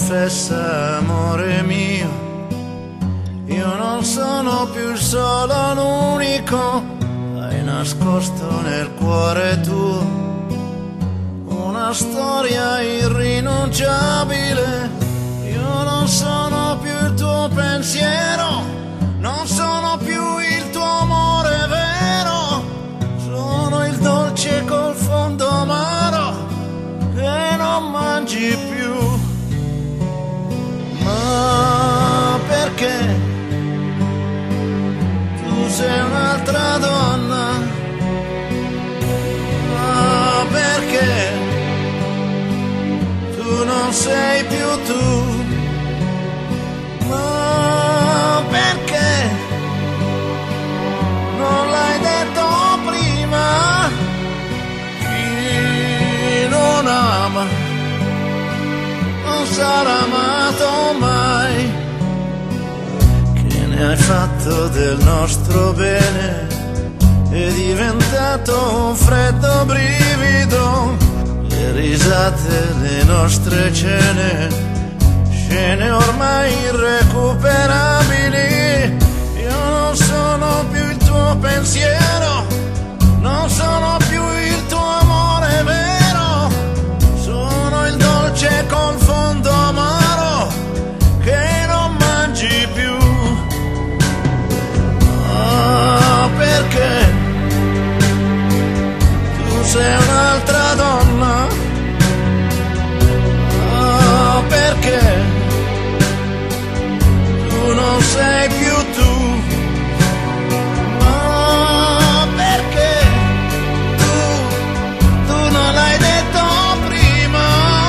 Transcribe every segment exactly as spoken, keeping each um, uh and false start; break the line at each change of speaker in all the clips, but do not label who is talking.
confessa, amore mio, io non sono più il solo, l'unico. Hai nascosto nel cuore tuo una storia irrinunciabile. Io non sono più il tuo pensiero, non sono più il tuo amore vero. Sono il dolce col fondo amaro che non mangi più. Ma perché tu sei un'altra donna? Ma perché tu non sei più tu? Ma perché non l'hai detto prima? Chi non ama non sarà amato mai. Che ne hai fatto del nostro bene? È diventato un freddo brivido. Le risate, le nostre cene, scene ormai irrecuperabili. Io non sono più il tuo pensiero, non sono più il tuo amore vero. Sono il dolce col fondo amaro che non mangi più. Ah, perché tu sei un'altra donna? Ah, perché tu non sei più tu? Ma perché tu, tu non l'hai detto prima?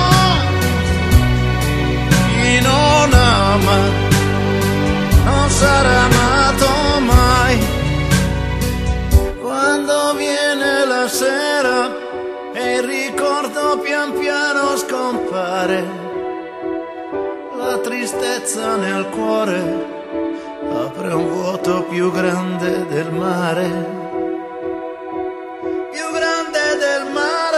Chi non ama non sarà amato mai. Quando viene la sera e il ricordo pian piano scompare, la tristezza nel cuore apre un vuoto più grande del mare, più grande del mare.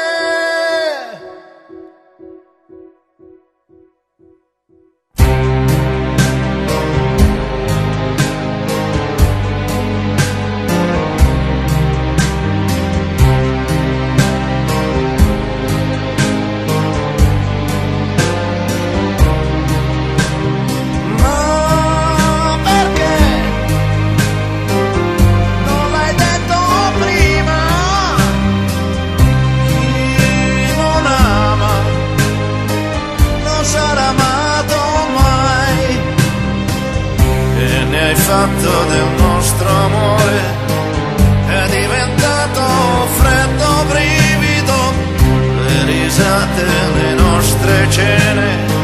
Hai fatto del nostro amore, è diventato un freddo brivido. Le risate, le nostre cene,